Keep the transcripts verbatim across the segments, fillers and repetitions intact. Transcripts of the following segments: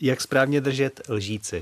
Jak správně držet lžíci?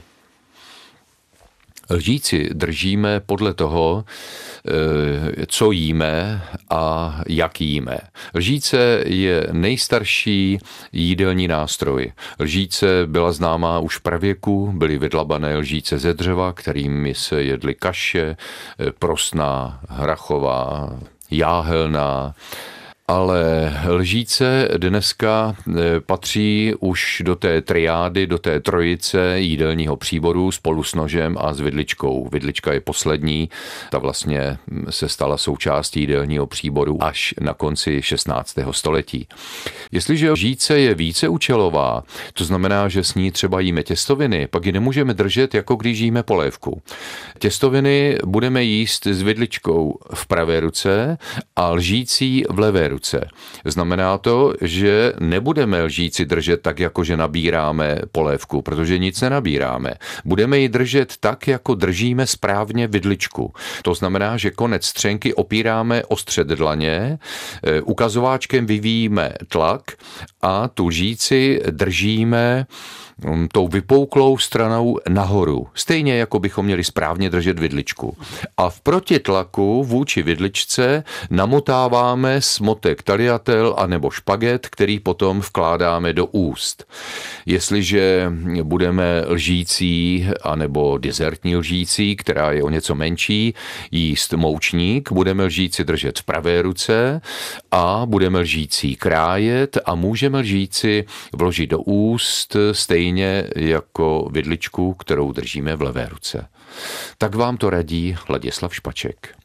Lžíci držíme podle toho, co jíme a jak jíme. Lžíce je nejstarší jídelní nástroj. Lžíce byla známá už v pravěku, byly vydlabané lžíce ze dřeva, kterými se jedly kaše, prosná, hrachová, jáhelná. Ale lžíce dneska patří už do té triády, do té trojice jídelního příboru spolu s nožem a s vidličkou. Vidlička je poslední, ta vlastně se stala součástí jídelního příboru až na konci šestnáctého století. Jestliže lžíce je víceúčelová, to znamená, že s ní třeba jíme těstoviny, pak ji nemůžeme držet, jako když jíme polévku. Těstoviny budeme jíst s vidličkou v pravé ruce a lžící v levé ruce. Znamená to, že nebudeme lžíci držet tak, jako že nabíráme polévku, protože nic nenabíráme. Budeme ji držet tak, jako držíme správně vidličku. To znamená, že konec střenky opíráme o střed dlaně, ukazováčkem vyvíjíme tlak a tu lžíci držíme tou vypouklou stranou nahoru. Stejně jako bychom měli správně držet vidličku. A v protitlaku vůči vidličce namotáváme smotek taliatel anebo špaget, který potom vkládáme do úst. Jestliže budeme lžící anebo dezertní lžící, která je o něco menší, jíst moučník, budeme lžíci držet v pravé ruce a budeme lžící krájet a můžeme lžíci vložit do úst stejně jako vidličku, kterou držíme v levé ruce. Tak vám to radí Ladislav Špaček.